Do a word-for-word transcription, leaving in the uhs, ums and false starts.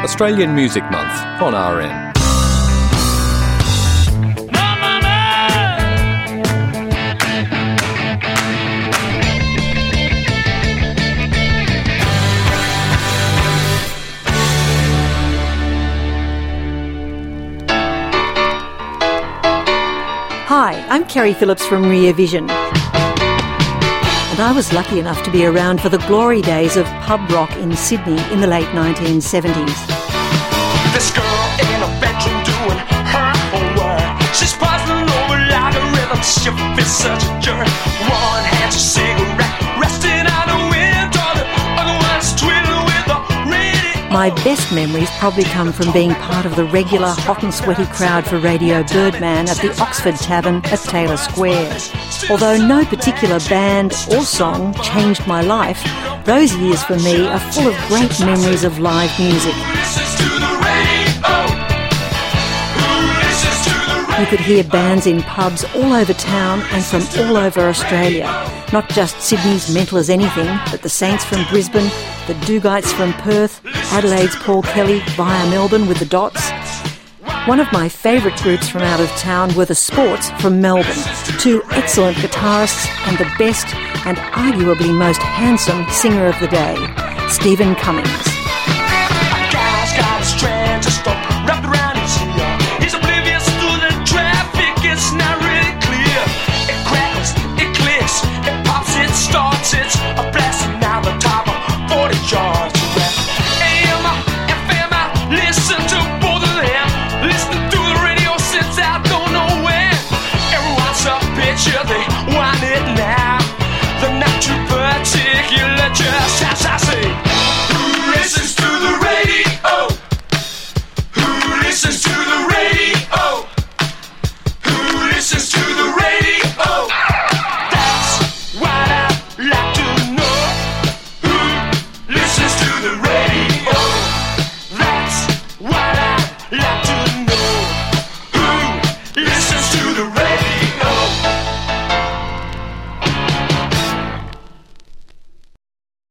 Australian Music Month on R M. Hi, I'm Kerry Phillips from Rear Vision. And I was lucky enough to be around for the glory days of pub rock in Sydney in the late nineteen seventies. This girl in a bedroom doing her homework. She's puzzling over like a rhythm. She feels such a jerk. One hand's a cigarette resting on a window. The other one's twiddling with a radio. My best memories probably come from being part of the regular hot and sweaty crowd for Radio Birdman at the Oxford Tavern at Taylor Square. Although no particular band or song changed my life, those years for me are full of great memories of live music. You could hear bands in pubs all over town and from all over Australia. Not just Sydney's Mental as Anything, but the Saints from Brisbane, the Duggites from Perth, Adelaide's Paul Kelly via Melbourne with the Dots. One of my favourite groups from out of town were the Sports from Melbourne, two excellent guitarists and the best and arguably most handsome singer of the day, Stephen Cummings.